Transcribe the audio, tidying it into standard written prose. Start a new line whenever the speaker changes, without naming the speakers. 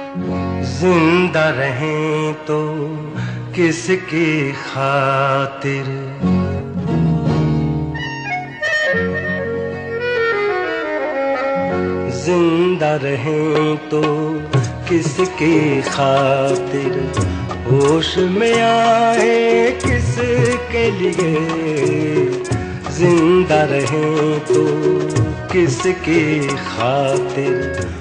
जिंदा रहें तो किसकी खातिर, जिंदा रहें तो किसकी खातिर, होश में आए किसके लिए, जिंदा रहें तो किसकी खातिर।